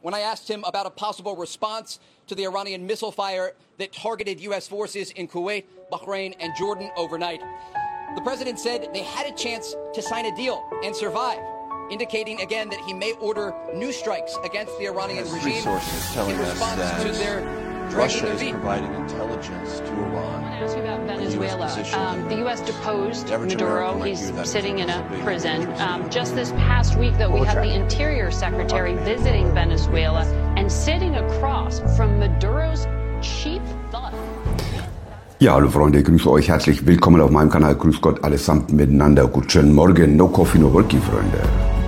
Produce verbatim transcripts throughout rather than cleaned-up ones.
when I asked him about a possible response to the Iranian missile fire that targeted U S forces in Kuwait, Bahrain, and Jordan overnight. The president said they had a chance to sign a deal and survive, indicating again that he may order new strikes against the Iranian regime in response to their Russia is providing intelligence to Iran. I want to ask you about Venezuela. Um, the U S deposed Maduro. He's sitting in a prison. Um, just this past week, though, we had the Interior Secretary visiting Venezuela and sitting across from Maduro's chief thug. Ja, hallo Freunde, grüße euch herzlich willkommen auf meinem Kanal. Grüß Gott allesamt miteinander. Guten Morgen, no coffee, no worky, Freunde.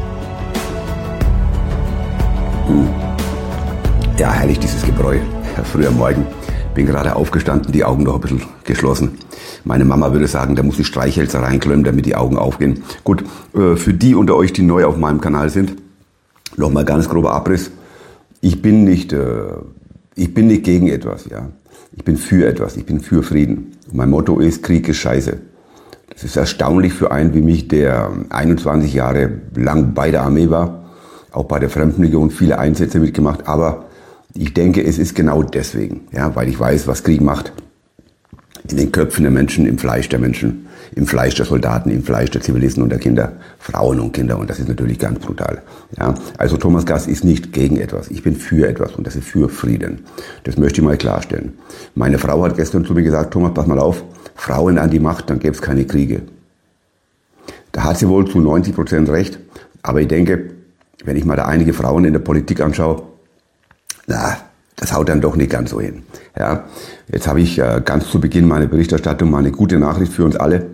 Hm. Ja, herrlich dieses Gebräu. Früh am Morgen. Bin gerade aufgestanden, die Augen noch ein bisschen geschlossen. Meine Mama würde sagen, da muss ich Streichhölzer reinklemmen, damit die Augen aufgehen. Gut, für die unter euch, die neu auf meinem Kanal sind, nochmal ganz grober Abriss. Ich bin nicht, ich bin nicht gegen etwas, ja. Ich bin für etwas, ich bin für Frieden. Und mein Motto ist, Krieg ist scheiße. Das ist erstaunlich für einen wie mich, der einundzwanzig Jahre lang bei der Armee war, auch bei der Fremdenlegion viele Einsätze mitgemacht, aber ich denke, es ist genau deswegen, ja, weil ich weiß, was Krieg macht. In den Köpfen der Menschen, im Fleisch der Menschen, im Fleisch der Soldaten, im Fleisch der Zivilisten und der Kinder, Frauen und Kinder, und das ist natürlich ganz brutal. Ja, also Thomas Gass ist nicht gegen etwas, ich bin für etwas und das ist für Frieden. Das möchte ich mal klarstellen. Meine Frau hat gestern zu mir gesagt, Thomas, pass mal auf, Frauen an die Macht, dann gäbe es keine Kriege. Da hat sie wohl zu neunzig Prozent recht, aber ich denke, wenn ich mal da einige Frauen in der Politik anschaue, na, das haut dann doch nicht ganz so hin. Ja, jetzt habe ich äh, ganz zu Beginn meiner Berichterstattung mal eine gute Nachricht für uns alle.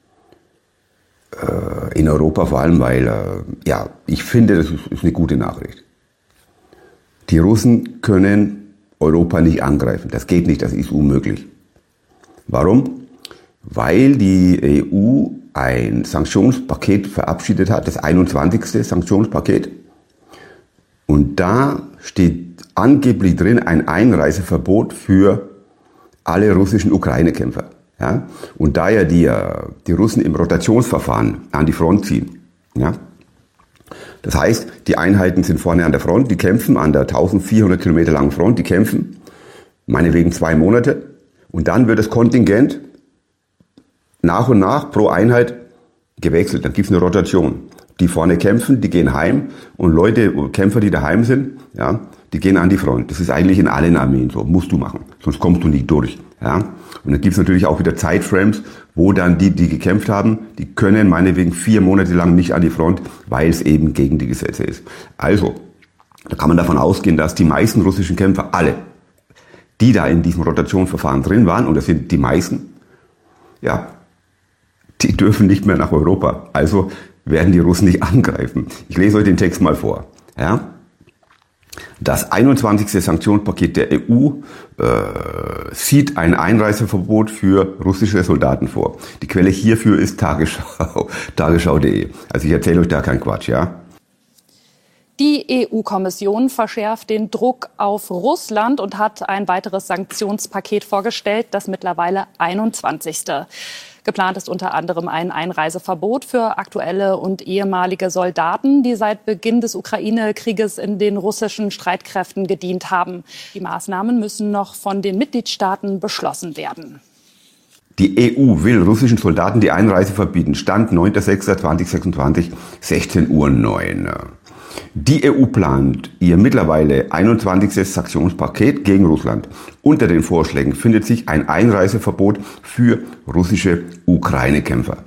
Äh, in Europa vor allem, weil, äh, ja, ich finde, das ist, ist eine gute Nachricht. Die Russen können Europa nicht angreifen. Das geht nicht, das ist unmöglich. Warum? Weil die E U ein Sanktionspaket verabschiedet hat, das einundzwanzigste Sanktionspaket. Und da steht angeblich drin ein Einreiseverbot für alle russischen Ukraine-Kämpfer. Ja? Und da ja die, die Russen im Rotationsverfahren an die Front ziehen, ja? Das heißt, die Einheiten sind vorne an der Front, die kämpfen an der eintausendvierhundert Kilometer langen Front, die kämpfen, meinetwegen zwei Monate, und dann wird das Kontingent nach und nach pro Einheit gewechselt, dann gibt es eine Rotation. Die vorne kämpfen, die gehen heim, und Leute, Kämpfer, die daheim sind, ja, die gehen an die Front. Das ist eigentlich in allen Armeen so, musst du machen, sonst kommst du nicht durch. Ja. Und dann gibt's natürlich auch wieder Zeitframes, wo dann die, die gekämpft haben, die können meinetwegen vier Monate lang nicht an die Front, weil es eben gegen die Gesetze ist. Also, da kann man davon ausgehen, dass die meisten russischen Kämpfer, alle, die da in diesem Rotationsverfahren drin waren, und das sind die meisten, ja, die dürfen nicht mehr nach Europa. Also werden die Russen nicht angreifen. Ich lese euch den Text mal vor. Ja? Das einundzwanzigste Sanktionspaket der E U äh, sieht ein Einreiseverbot für russische Soldaten vor. Die Quelle hierfür ist Tagesschau, tagesschau punkt de. Also ich erzähle euch da keinen Quatsch, ja? Die E U-Kommission verschärft den Druck auf Russland und hat ein weiteres Sanktionspaket vorgestellt, das mittlerweile einundzwanzigste Geplant ist unter anderem ein Einreiseverbot für aktuelle und ehemalige Soldaten, die seit Beginn des Ukraine-Krieges in den russischen Streitkräften gedient haben. Die Maßnahmen müssen noch von den Mitgliedstaaten beschlossen werden. Die E U will russischen Soldaten die Einreise verbieten. Stand neunter sechster zweitausendsechsundzwanzig, sechzehn Uhr neun. Die E U plant ihr mittlerweile einundzwanzigstes Sanktionspaket gegen Russland. Unter den Vorschlägen findet sich ein Einreiseverbot für russische Ukraine-Kämpfer.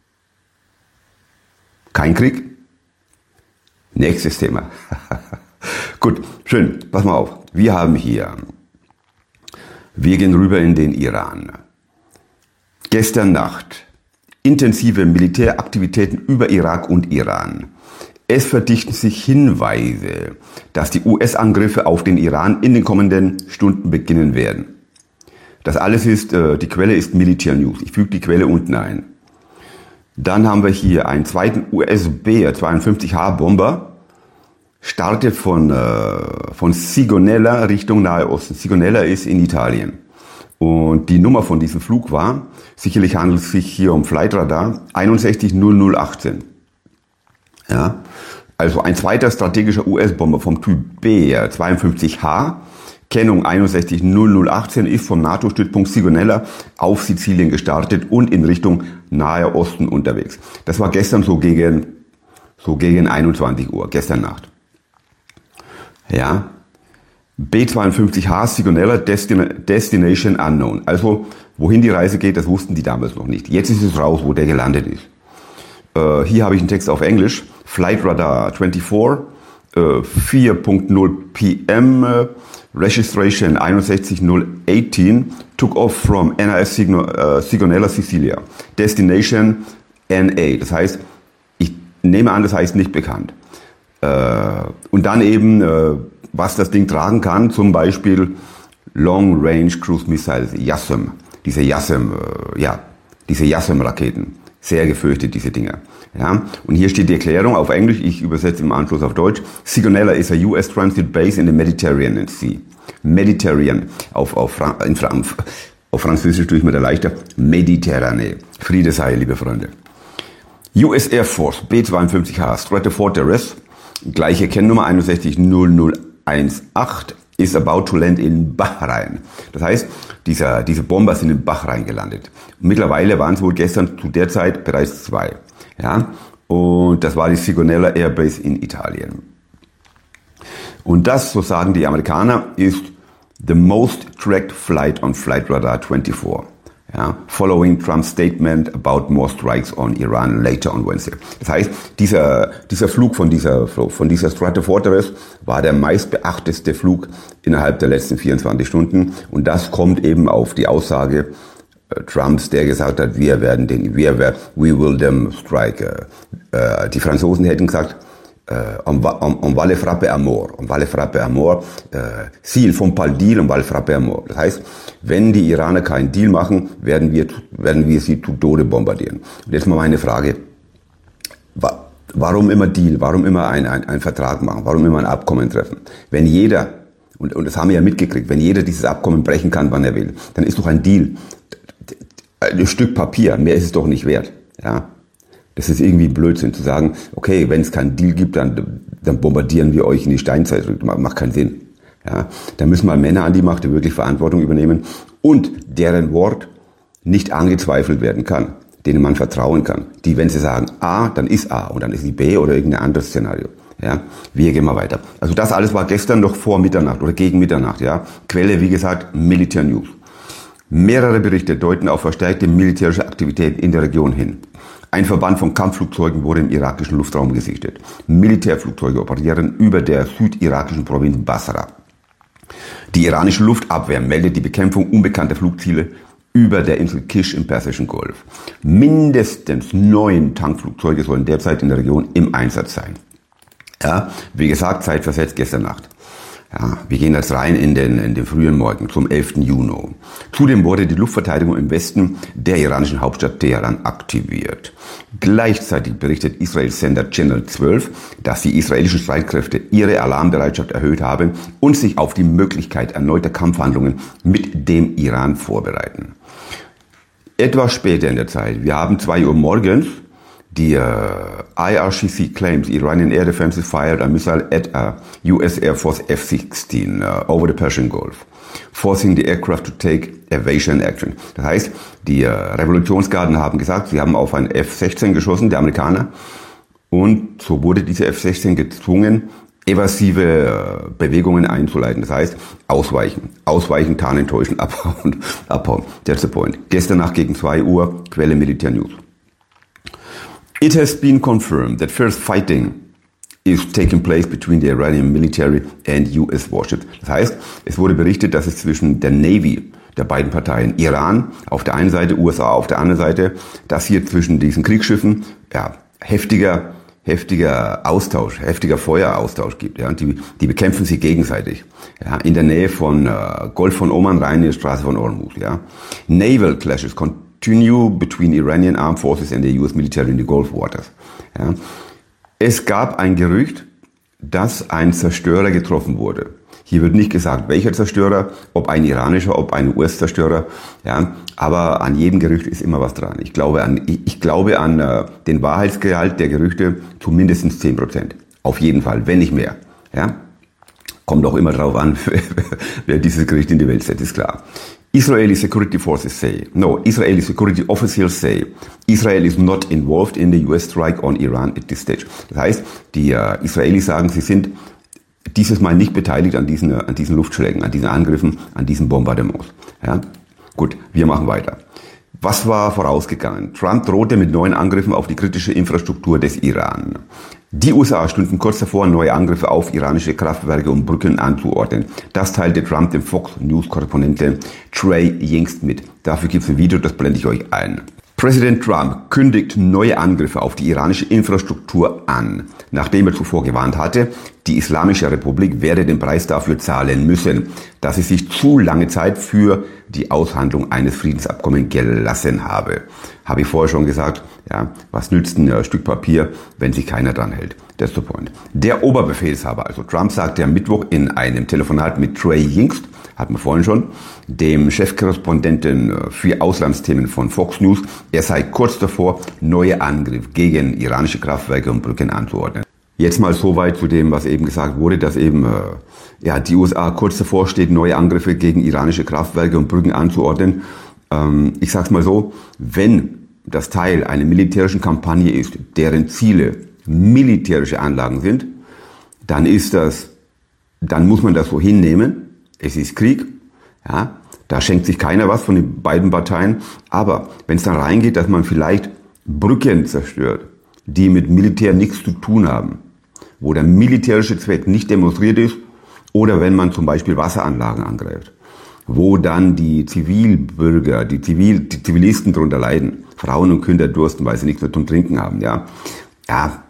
Kein Krieg? Nächstes Thema. Gut, schön, pass mal auf. Wir haben hier, wir gehen rüber in den Iran. Gestern Nacht intensive Militäraktivitäten über Irak und Iran. Es verdichten sich Hinweise, dass die U S-Angriffe auf den Iran in den kommenden Stunden beginnen werden. Das alles ist, äh, die Quelle ist Militär News. Ich füge die Quelle unten ein. Dann haben wir hier einen zweiten U S-B zweiundfünfzig H Bomber, startet von, äh, von Sigonella Richtung Nahe Osten. Sigonella ist in Italien. Und die Nummer von diesem Flug war, sicherlich handelt es sich hier um Flightradar, einundsechzig null null achtzehn. Ja, Also ein zweiter strategischer U S-Bomber vom Typ B zweiundfünfzig H, Kennung einundsechzig null null achtzehn, ist vom NATO-Stützpunkt Sigonella auf Sizilien gestartet und in Richtung Nahe Osten unterwegs. Das war gestern so gegen, so gegen einundzwanzig Uhr, gestern Nacht. Ja, B zweiundfünfzig H Sigonella Destin- Destination Unknown. Also wohin die Reise geht, das wussten die damals noch nicht. Jetzt ist es raus, wo der gelandet ist. Äh, hier habe ich einen Text auf Englisch. Flight Radar vierundzwanzig, äh, vier Punkt null P M, äh, Registration einundsechzig null achtzehn, took off from N A S Signo, äh, Sigonella Sicilia. Destination N A. Das heißt, ich nehme an, das heißt nicht bekannt. Äh, und dann eben, äh, was das Ding tragen kann, zum Beispiel Long Range Cruise Missiles, YASM. Diese YASM, äh, ja, diese YASM-Raketen. Sehr gefürchtet, diese Dinger. Ja, und hier steht die Erklärung auf Englisch, ich übersetze im Anschluss auf Deutsch. Sigonella is a U S transit base in the Mediterranean Sea. Mediterranean. Auf, auf, Fra- in Fra- auf Französisch tue ich mir da leichter. Mediterranee. Friede sei, liebe Freunde. U S Air Force B zweiundfünfzig H Stratofortress, gleiche Kennnummer einundsechzig null null achtzehn, is about to land in Bahrain. Das heißt, dieser, diese Bomber sind in Bahrain gelandet. Mittlerweile waren es wohl gestern zu der Zeit bereits zwei. Ja, und das war die Sigonella Airbase in Italien. Und das, so sagen die Amerikaner, ist the most tracked flight on Flight Radar vierundzwanzig. Ja, following Trump's statement about more strikes on Iran later on Wednesday. Das heißt, dieser, dieser Flug von dieser, von dieser Stratofortress war der meistbeachteste Flug innerhalb der letzten vierundzwanzig Stunden. Und das kommt eben auf die Aussage äh, Trumps, der gesagt hat, wir werden den, wir werden, we will them strike. Äh, die Franzosen hätten gesagt, Uh, on, va, on, on va le frapper à mort, on va le frapper à mort, uh, s'ils font pas le deal, on va le frapper à mort. Das heißt, wenn die Iraner keinen Deal machen, werden wir, werden wir sie zu Tode bombardieren. Und jetzt mal meine Frage, wa, warum immer Deal, warum immer ein, ein, ein Vertrag machen, warum immer ein Abkommen treffen? Wenn jeder, und, und das haben wir ja mitgekriegt, wenn jeder dieses Abkommen brechen kann, wann er will, dann ist doch ein Deal ein Stück Papier, mehr ist es doch nicht wert, ja. Das ist irgendwie Blödsinn zu sagen, okay, wenn es keinen Deal gibt, dann, dann bombardieren wir euch in die Steinzeit. Das macht keinen Sinn. Ja, da müssen mal Männer an die Macht, die wirklich Verantwortung übernehmen und deren Wort nicht angezweifelt werden kann, denen man vertrauen kann. Die, wenn sie sagen A, dann ist A und dann ist die B oder irgendein anderes Szenario. Ja, wir gehen mal weiter. Also das alles war gestern noch vor Mitternacht oder gegen Mitternacht. Ja, Quelle, wie gesagt, Militär News. Mehrere Berichte deuten auf verstärkte militärische Aktivitäten in der Region hin. Ein Verband von Kampfflugzeugen wurde im irakischen Luftraum gesichtet. Militärflugzeuge operieren über der südirakischen Provinz Basra. Die iranische Luftabwehr meldet die Bekämpfung unbekannter Flugziele über der Insel Kish im Persischen Golf. Mindestens neun Tankflugzeuge sollen derzeit in der Region im Einsatz sein. Ja, wie gesagt, zeitversetzt gestern Nacht. Ja, wir gehen jetzt rein in den, in den frühen Morgen zum elften Juni. Zudem wurde die Luftverteidigung im Westen der iranischen Hauptstadt Teheran aktiviert. Gleichzeitig berichtet Israels Sender Channel zwölf, dass die israelischen Streitkräfte ihre Alarmbereitschaft erhöht haben und sich auf die Möglichkeit erneuter Kampfhandlungen mit dem Iran vorbereiten. Etwas später in der Zeit, wir haben zwei Uhr morgens, die uh, I R C C claims Iranian Air Defenses fired a missile at a U S Air Force F sixteen uh, over the Persian Gulf, forcing the aircraft to take evasion action. Das heißt, die uh, Revolutionsgarden haben gesagt, sie haben auf ein F sechzehn geschossen, der Amerikaner, und so wurde diese F sechzehn gezwungen, evasive uh, Bewegungen einzuleiten. Das heißt, ausweichen, ausweichen, tarnen, täuschen, abhauen, abhauen. That's the point. Gestern Nacht gegen zwei Uhr, Quelle Militär News. It has been confirmed that first fighting is taking place between the Iranian military and U S warships. Das heißt, es wurde berichtet, dass es zwischen der Navy der beiden Parteien, Iran auf der einen Seite, U S A auf der anderen Seite, dass hier zwischen diesen Kriegsschiffen ja, heftiger, heftiger Austausch, heftiger Feueraustausch gibt. Ja, und die, die bekämpfen sich gegenseitig. Ja, in der Nähe von äh, Golf von Oman rein in die Straße von Hormuz. Ja. Naval clashes continue between Iranian armed forces and the U S military in the Gulf waters. Ja. Es gab ein Gerücht, dass ein Zerstörer getroffen wurde. Hier wird nicht gesagt, welcher Zerstörer, ob ein iranischer, ob ein U S-Zerstörer. Ja, aber an jedem Gerücht ist immer was dran. Ich glaube an, ich, ich glaube an äh, den Wahrheitsgehalt der Gerüchte zu mindestens zehn Prozent. Auf jeden Fall, wenn nicht mehr. Ja? Kommt auch immer drauf an, wer dieses Gericht in die Welt setzt, ist klar. Israeli security forces say, no, Israeli security officials say, Israel is not involved in the U S strike on Iran at this stage. Das heißt, die äh, Israelis sagen, sie sind dieses Mal nicht beteiligt an diesen, an diesen Luftschlägen, an diesen Angriffen, an diesen Bombardements. Ja? Gut, wir machen weiter. Was war vorausgegangen? Trump drohte mit neuen Angriffen auf die kritische Infrastruktur des Iran. Die U S A stünden kurz davor, neue Angriffe auf iranische Kraftwerke und Brücken anzuordnen. Das teilte Trump dem Fox News-Korrespondenten Trey Yingst mit. Dafür gibt es ein Video, das blende ich euch ein. Präsident Trump kündigt neue Angriffe auf die iranische Infrastruktur an, nachdem er zuvor gewarnt hatte, die Islamische Republik werde den Preis dafür zahlen müssen, dass sie sich zu lange Zeit für die Aushandlung eines Friedensabkommens gelassen habe. Habe ich vorher schon gesagt, ja, was nützt ein Stück Papier, wenn sich keiner dran hält? That's the point. Der Oberbefehlshaber, also Trump, sagte am Mittwoch in einem Telefonat mit Trey Yingst, hatten wir vorhin schon, dem Chefkorrespondenten für Auslandsthemen von Fox News, er sei kurz davor, neue Angriffe gegen iranische Kraftwerke und Brücken anzuordnen. Jetzt mal so weit zu dem, was eben gesagt wurde, dass eben äh, ja, die U S A kurz davor steht, neue Angriffe gegen iranische Kraftwerke und Brücken anzuordnen. Ähm, ich sag's mal so, wenn das Teil einer militärischen Kampagne ist, deren Ziele militärische Anlagen sind, dann ist das, dann muss man das so hinnehmen. Es ist Krieg, ja, da schenkt sich keiner was von den beiden Parteien. Aber wenn es dann reingeht, dass man vielleicht Brücken zerstört, die mit Militär nichts zu tun haben, wo der militärische Zweck nicht demonstriert ist, oder wenn man zum Beispiel Wasseranlagen angreift, wo dann die Zivilbürger, die, Zivil, die Zivilisten darunter leiden, Frauen und Kinder dursten, weil sie nichts mehr zum Trinken haben, ja, ja,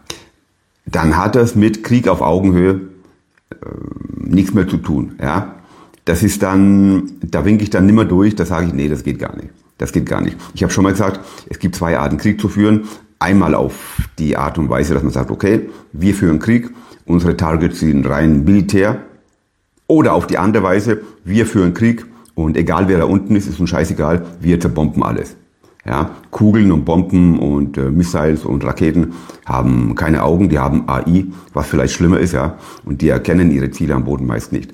dann hat das mit Krieg auf Augenhöhe äh, nichts mehr zu tun, ja. Das ist dann, da winke ich dann nimmer durch, da sage ich, nee, das geht gar nicht. Das geht gar nicht. Ich habe schon mal gesagt, es gibt zwei Arten, Krieg zu führen. Einmal auf die Art und Weise, dass man sagt, okay, wir führen Krieg, unsere Targets sind rein militär. Oder auf die andere Weise, wir führen Krieg und egal wer da unten ist, ist uns scheißegal, wir zerbomben alles. Ja, Kugeln und Bomben und äh, Missiles und Raketen haben keine Augen, die haben A I, was vielleicht schlimmer ist, ja, und die erkennen ihre Ziele am Boden meist nicht.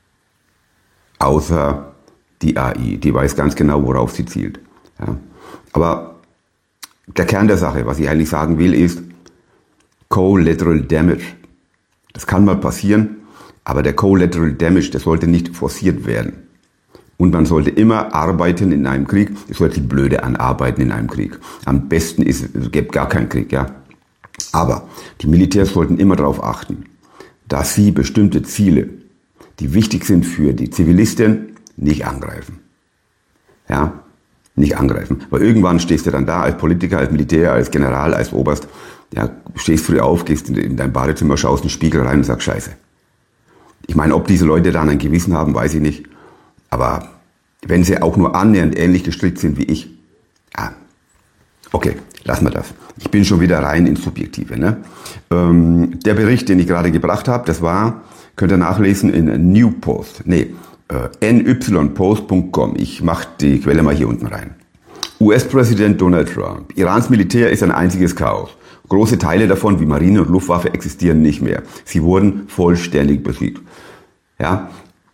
Außer die A I, die weiß ganz genau, worauf sie zielt. Ja. Aber der Kern der Sache, was ich eigentlich sagen will, ist Collateral Damage. Das kann mal passieren, aber der Collateral Damage, der sollte nicht forciert werden. Und man sollte immer arbeiten in einem Krieg. Es hört sich blöde an, arbeiten in einem Krieg. Am besten ist, es gibt gar keinen Krieg, ja. Aber die Militärs sollten immer darauf achten, dass sie bestimmte Ziele, die wichtig sind für die Zivilisten, nicht angreifen. Ja, nicht angreifen. Weil irgendwann stehst du dann da als Politiker, als Militär, als General, als Oberst, ja, stehst früh auf, gehst in dein Badezimmer, schaust in den Spiegel rein und sagst Scheiße. Ich meine, ob diese Leute dann ein Gewissen haben, weiß ich nicht. Aber wenn sie auch nur annähernd ähnlich gestrickt sind wie ich, ja, okay, lassen wir das. Ich bin schon wieder rein ins Subjektive. Ne? Ähm, der Bericht, den ich gerade gebracht habe, das war, könnt ihr nachlesen in New Post, nee, äh, N Y Post Punkt com. Ich mache die Quelle mal hier unten rein. U S-Präsident Donald Trump. Irans Militär ist ein einziges Chaos. Große Teile davon, wie Marine und Luftwaffe, existieren nicht mehr. Sie wurden vollständig besiegt. Ja.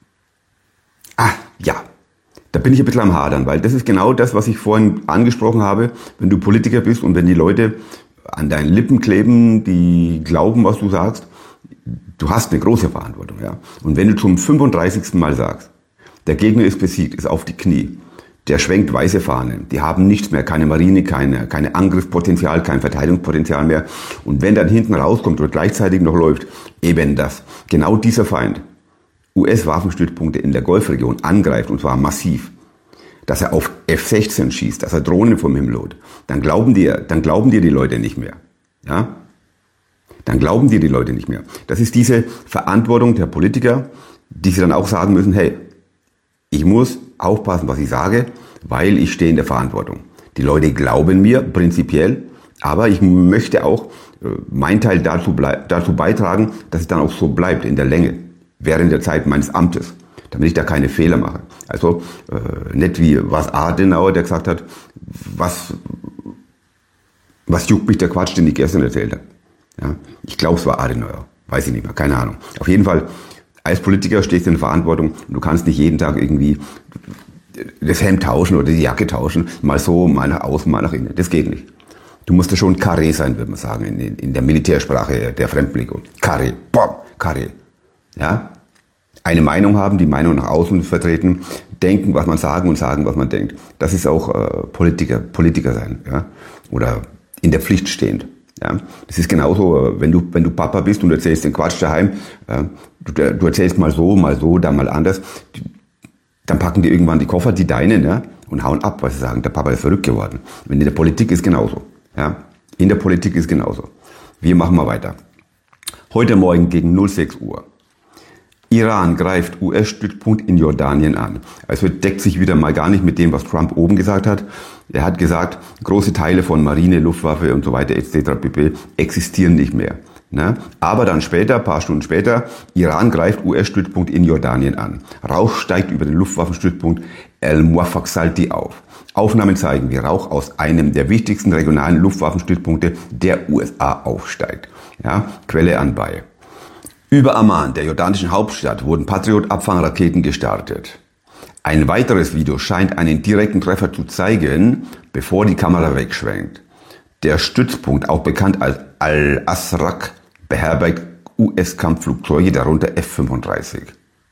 Ah, ja. Da bin ich ein bisschen am Hadern, weil das ist genau das, was ich vorhin angesprochen habe. Wenn du Politiker bist und wenn die Leute an deinen Lippen kleben, die glauben, was du sagst, du hast eine große Verantwortung, ja. Und wenn du zum fünfunddreißigsten Mal sagst, der Gegner ist besiegt, ist auf die Knie, der schwenkt weiße Fahnen, die haben nichts mehr, keine Marine, keine, keine Angriffspotenzial, kein Verteidigungspotenzial mehr. Und wenn dann hinten rauskommt oder gleichzeitig noch läuft, eben das, genau dieser Feind, U S-Waffenstützpunkte in der Golfregion angreift, und zwar massiv, dass er auf F sechzehn schießt, dass er Drohnen vom Himmel holt, dann glauben dir, dann glauben dir die Leute nicht mehr, ja? Dann glauben dir die Leute nicht mehr. Das ist diese Verantwortung der Politiker, die sie dann auch sagen müssen, hey, ich muss aufpassen, was ich sage, weil ich stehe in der Verantwortung. Die Leute glauben mir prinzipiell, aber ich möchte auch äh, meinen Teil dazu, dazu beitragen, dass es dann auch so bleibt in der Länge, während der Zeit meines Amtes, damit ich da keine Fehler mache. Also äh, nicht wie was Adenauer, der gesagt hat, was, was juckt mich der Quatsch, den ich gestern erzählt habe. Ja, ich glaube, es war Adenauer. Weiß ich nicht mehr, keine Ahnung. Auf jeden Fall, als Politiker stehst du in Verantwortung und du kannst nicht jeden Tag irgendwie das Hemd tauschen oder die Jacke tauschen, mal so, mal nach außen, mal nach innen. Das geht nicht. Du musst ja schon Carré sein, würde man sagen, in, in der Militärsprache der Fremdenlegion. Carré, bom, Carré. Ja? Eine Meinung haben, die Meinung nach außen vertreten, denken, was man sagen und sagen, was man denkt. Das ist auch äh, Politiker, Politiker sein, ja? Oder in der Pflicht stehend. Ja? Das ist genauso, wenn du, wenn du Papa bist und du erzählst den Quatsch daheim, ja? du, du erzählst mal so, mal so, dann mal anders, dann packen die irgendwann die Koffer, die deinen, ja? Und hauen ab, weil sie sagen, der Papa ist verrückt geworden. Wenn in der Politik ist genauso. Ja? In der Politik ist genauso. Wir machen mal weiter. Heute Morgen gegen null sechs Uhr. Iran greift U S-Stützpunkt in Jordanien an. Also deckt sich wieder mal gar nicht mit dem, was Trump oben gesagt hat. Er hat gesagt, große Teile von Marine, Luftwaffe und so weiter et cetera pp. Existieren nicht mehr. Ne? Aber dann später, ein paar Stunden später, Iran greift U S-Stützpunkt in Jordanien an. Rauch steigt über den Luftwaffenstützpunkt El-Muwafaq Salti auf. Aufnahmen zeigen, wie Rauch aus einem der wichtigsten regionalen Luftwaffenstützpunkte der U S A aufsteigt. Ja? Quelle anbei. Über Amman, der jordanischen Hauptstadt, wurden Patriot-Abfangraketen gestartet. Ein weiteres Video scheint einen direkten Treffer zu zeigen, bevor die Kamera wegschwenkt. Der Stützpunkt, auch bekannt als Al-Asraq, beherbergt U S-Kampfflugzeuge, darunter F fünfunddreißig.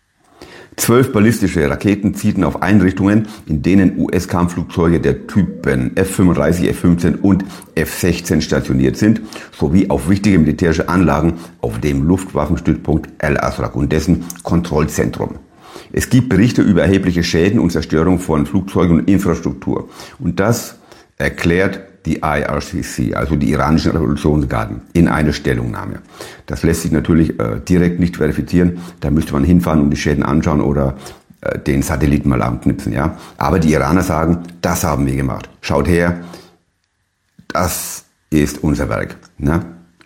Zwölf ballistische Raketen zielten auf Einrichtungen, in denen U S-Kampfflugzeuge der Typen F fünfunddreißig, F fünfzehn und F sechzehn stationiert sind, sowie auf wichtige militärische Anlagen auf dem Luftwaffenstützpunkt Al-Asraq und dessen Kontrollzentrum. Es gibt Berichte über erhebliche Schäden und Zerstörung von Flugzeugen und Infrastruktur. Und das erklärt die I R C C, also die iranischen Revolutionsgarden, in einer Stellungnahme. Das lässt sich natürlich äh, direkt nicht verifizieren. Da müsste man hinfahren und die Schäden anschauen oder äh, den Satelliten mal anknipsen. Ja? Aber die Iraner sagen, das haben wir gemacht. Schaut her, das ist unser Werk. Ne?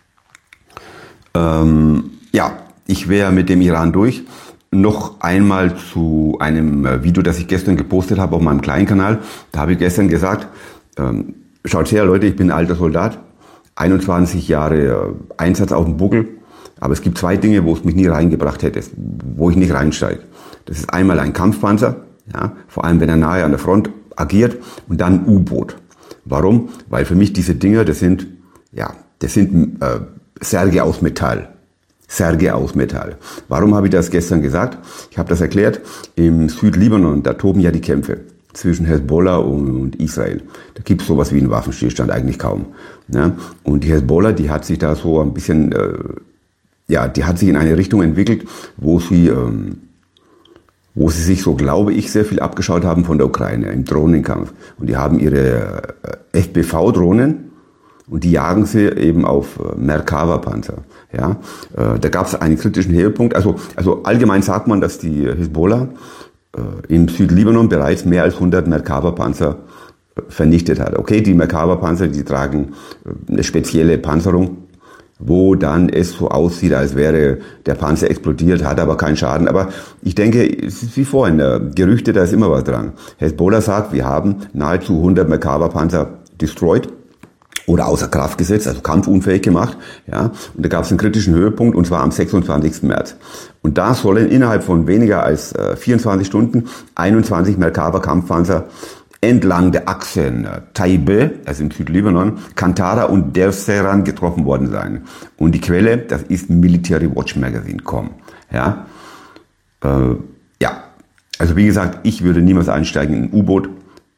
Ähm, ja, ich wäre mit dem Iran durch. Noch einmal zu einem Video, das ich gestern gepostet habe auf meinem kleinen Kanal. Da habe ich gestern gesagt, ähm, schaut her, Leute, ich bin ein alter Soldat, einundzwanzig Jahre Einsatz auf dem Buckel, aber es gibt zwei Dinge, wo es mich nie reingebracht hätte, wo ich nicht reinsteige. Das ist einmal ein Kampfpanzer, ja, vor allem wenn er nahe an der Front agiert, und dann ein U-Boot. Warum? Weil für mich diese Dinger, das sind, ja, das sind äh, Särge aus Metall. Särge aus Metall. Warum habe ich das gestern gesagt? Ich habe das erklärt, im Südlibanon, da toben ja die Kämpfe zwischen Hezbollah und Israel. Da gibt es sowas wie einen Waffenstillstand eigentlich kaum. Ne? Und die Hezbollah, die hat sich da so ein bisschen, äh, ja, die hat sich in eine Richtung entwickelt, wo sie, ähm, wo sie sich, so glaube ich, sehr viel abgeschaut haben von der Ukraine im Drohnenkampf. Und die haben ihre äh, F P V-Drohnen und die jagen sie eben auf äh, Merkava-Panzer. Ja? Äh, da gab es einen kritischen Höhepunkt. Also, also allgemein sagt man, dass die Hezbollah im Südlibanon bereits mehr als hundert Merkava-Panzer vernichtet hat. Okay, die Merkava-Panzer, die tragen eine spezielle Panzerung, wo dann es so aussieht, als wäre der Panzer explodiert, hat aber keinen Schaden. Aber ich denke, es ist wie vorhin, Gerüchte, da ist immer was dran. Hezbollah sagt, wir haben nahezu hundert Merkava-Panzer destroyed oder außer Kraft gesetzt, also kampfunfähig gemacht. Ja, und da gab es einen kritischen Höhepunkt, und zwar am sechsundzwanzigsten März. Und da sollen innerhalb von weniger als äh, vierundzwanzig Stunden einundzwanzig Merkava-Kampfpanzer entlang der Achsen äh, Taibe, also im Südlibanon, Kantara und Der Seran getroffen worden sein. Und die Quelle, das ist Military Watch Magazine Punkt com. Ja, äh, ja, also wie gesagt, ich würde niemals einsteigen in ein U-Boot.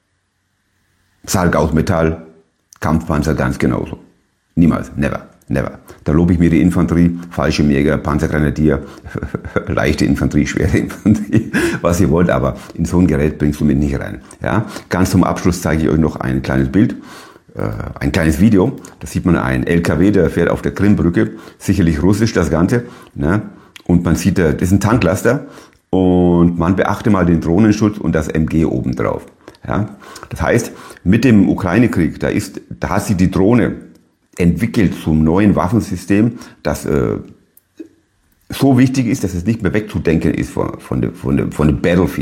Sarg aus Metall, Kampfpanzer ganz genauso. Niemals, never, never. Da lobe ich mir die Infanterie, Fallschirmjäger, Panzergrenadier, leichte Infanterie, schwere Infanterie, was ihr wollt, aber in so ein Gerät bringst du mich nicht rein. Ja? Ganz zum Abschluss zeige ich euch noch ein kleines Bild, äh, ein kleines Video. Da sieht man einen L K W, der fährt auf der Krimbrücke, sicherlich russisch das Ganze. Ne? Und man sieht, das ist ein Tanklaster, und man beachte mal den Drohnenschutz und das M G obendrauf. Ja? Das heißt, mit dem Ukraine-Krieg, da ist, da hat sich die Drohne entwickelt zum neuen Waffensystem, das äh, so wichtig ist, dass es nicht mehr wegzudenken ist von, von, dem, von, dem, von dem Battlefield.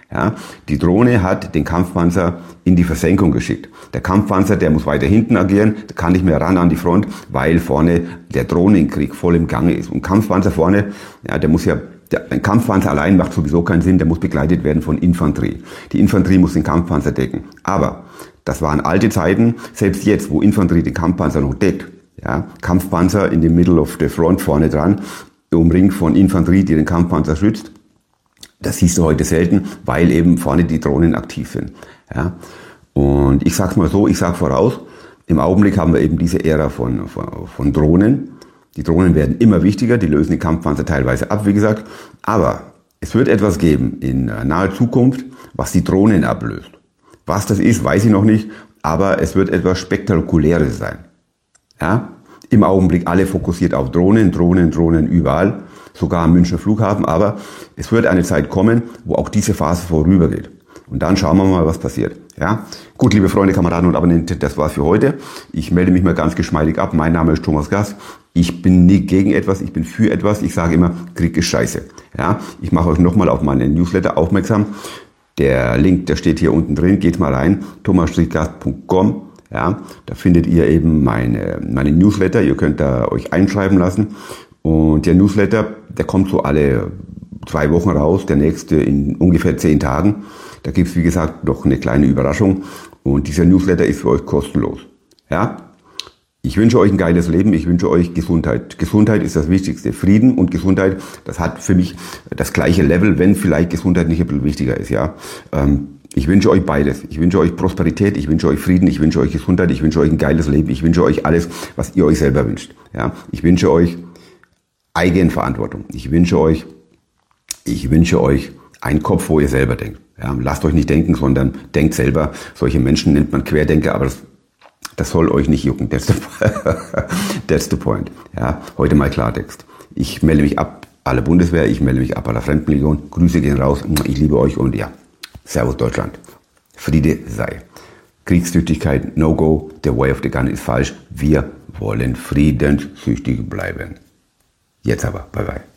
Ja, die Drohne hat den Kampfpanzer in die Versenkung geschickt. Der Kampfpanzer, der muss weiter hinten agieren, der kann nicht mehr ran an die Front, weil vorne der Drohnenkrieg voll im Gange ist. Und Kampfpanzer vorne, ja, der muss ja, der, ein Kampfpanzer allein macht sowieso keinen Sinn, der muss begleitet werden von Infanterie. Die Infanterie muss den Kampfpanzer decken. Aber das waren alte Zeiten, selbst jetzt, wo Infanterie den Kampfpanzer noch deckt. Ja, Kampfpanzer in the middle of the front vorne dran, umringt von Infanterie, die den Kampfpanzer schützt. Das siehst du heute selten, weil eben vorne die Drohnen aktiv sind. Ja, und ich sag's mal so, ich sag voraus, im Augenblick haben wir eben diese Ära von, von, von Drohnen. Die Drohnen werden immer wichtiger, die lösen die Kampfpanzer teilweise ab, wie gesagt. Aber es wird etwas geben in naher Zukunft, was die Drohnen ablöst. Was das ist, weiß ich noch nicht, aber es wird etwas Spektakuläres sein. Ja, im Augenblick alle fokussiert auf Drohnen, Drohnen, Drohnen überall, sogar am Münchner Flughafen, aber es wird eine Zeit kommen, wo auch diese Phase vorübergeht. Und dann schauen wir mal, was passiert. Ja, gut, liebe Freunde, Kameraden und Abonnenten, das war's für heute. Ich melde mich mal ganz geschmeidig ab. Mein Name ist Thomas Gass. Ich bin nicht gegen etwas, ich bin für etwas. Ich sage immer, Krieg ist scheiße. Ja, ich mache euch nochmal auf meinen Newsletter aufmerksam. Der Link, der steht hier unten drin. Geht mal rein, thomas gass punkt com. Ja, da findet ihr eben meine, meine Newsletter. Ihr könnt da euch einschreiben lassen. Und der Newsletter, der kommt so alle zwei Wochen raus. Der nächste in ungefähr zehn Tagen. Da gibt's wie gesagt, noch eine kleine Überraschung. Und dieser Newsletter ist für euch kostenlos. Ja, ich wünsche euch ein geiles Leben. Ich wünsche euch Gesundheit. Gesundheit ist das Wichtigste. Frieden und Gesundheit, das hat für mich das gleiche Level, wenn vielleicht Gesundheit nicht ein bisschen wichtiger ist. Ja. Ähm, Ich wünsche euch beides. Ich wünsche euch Prosperität, ich wünsche euch Frieden, ich wünsche euch Gesundheit, ich wünsche euch ein geiles Leben, ich wünsche euch alles, was ihr euch selber wünscht. Ja, ich wünsche euch Eigenverantwortung. Ich wünsche euch, ich wünsche euch einen Kopf, wo ihr selber denkt. Ja, lasst euch nicht denken, sondern denkt selber. Solche Menschen nennt man Querdenker, aber das, das soll euch nicht jucken. That's the, that's the point. Ja, heute mal Klartext. Ich melde mich ab aller Bundeswehr, ich melde mich ab aller Fremdenlegion. Grüße gehen raus. Ich liebe euch und ja. Servus Deutschland. Friede sei. Kriegstüchtigkeit, no go, the way of the gun ist falsch. Wir wollen friedenssüchtig bleiben. Jetzt aber, bye bye.